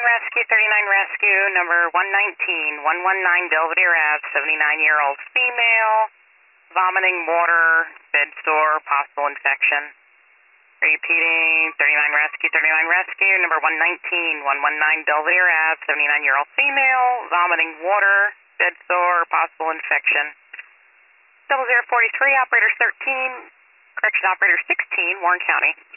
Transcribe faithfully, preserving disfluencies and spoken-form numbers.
Rescue, thirty-nine Rescue, number one nineteen, one nineteen Belvedere Ave, seventy-nine-year-old female, vomiting, water, bed sore, possible infection. Repeating, thirty-nine Rescue, thirty-nine Rescue, number one nineteen, one nineteen Belvedere Ave, seventy-nine-year-old female, vomiting, water, bed sore, possible infection. Double zero forty-three, operator thirteen, correction operator sixteen, Warren County.